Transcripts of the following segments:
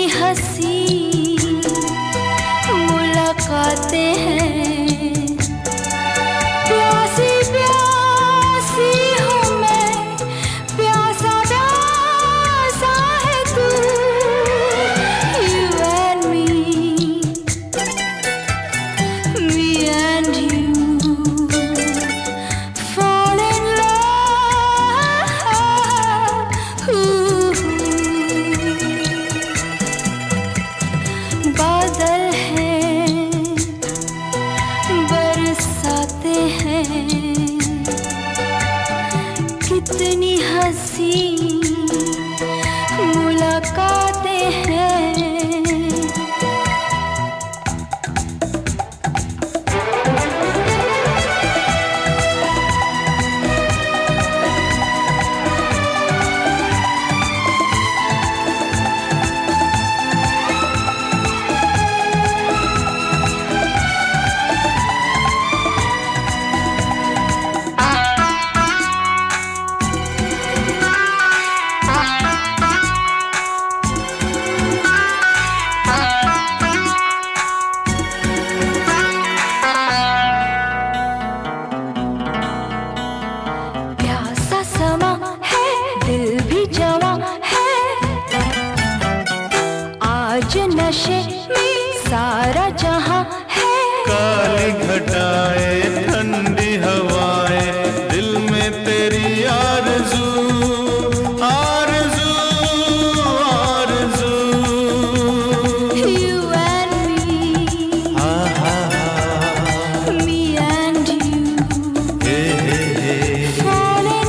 हंसी मुलाकातें हैं, प्यासी प्यासी हूँ मैं, प्यासा प्यासा है तू। You and me and you fall in love. बादल हैं बरसाते हैं, कितनी हंसी मुलाकातें हैं। आज नशे में सारा जहां है, काली घटाए ठंडी हवाएं, दिल में तेरी आरज़ू आरज़ू आरज़ू। You and me, me and you, fall in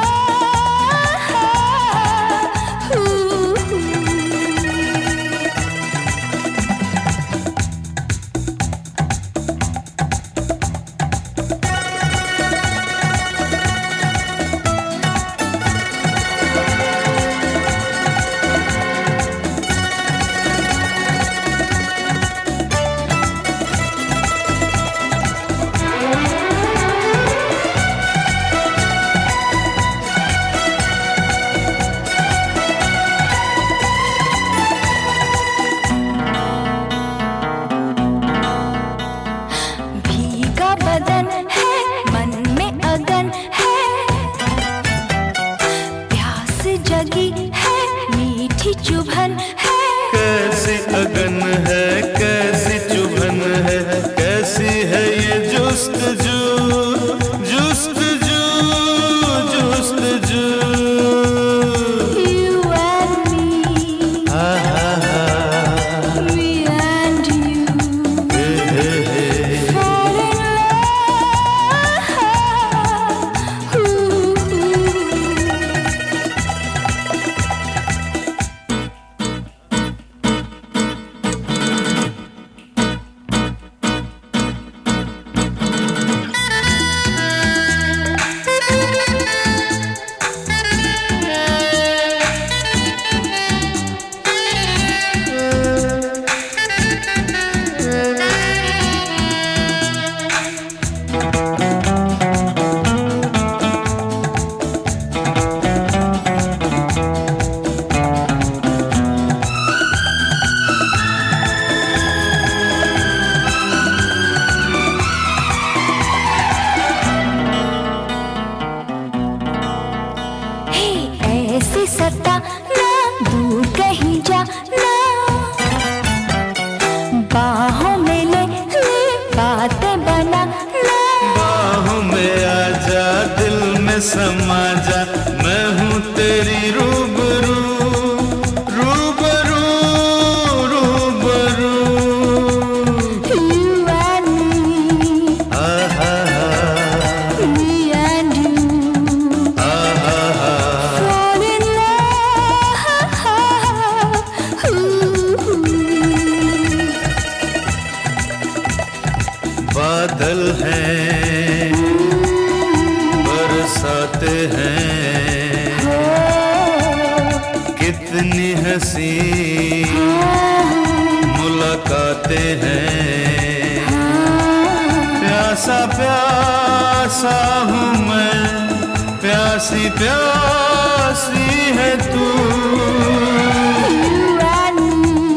बदन है, मन में अगन है, प्यास जगी है, मीठी चुभन है। कैसी अगन है, कैसी चुभन है, कैसी है ये जुस्तजू जुस्तजू जुस्तजू। You and me, me and you, fall in ऐसे सता ना, दूर कहीं जा ना, बाहों में ले बातें बना ना। बाहों में आ जा, दिल में समा जा, मैं हूँ तेरी रूबरू रूबरू रूबरू। You and me, me and you, fall in love. बादल हैं बरसाते हैं, कितनी हंसी मुलाकातें हैं। प्यासा प्यासा हूँ मैं, प्यासी प्यासी है तू। You and me,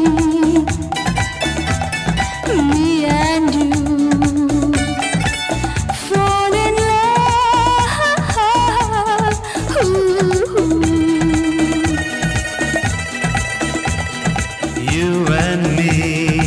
you and me.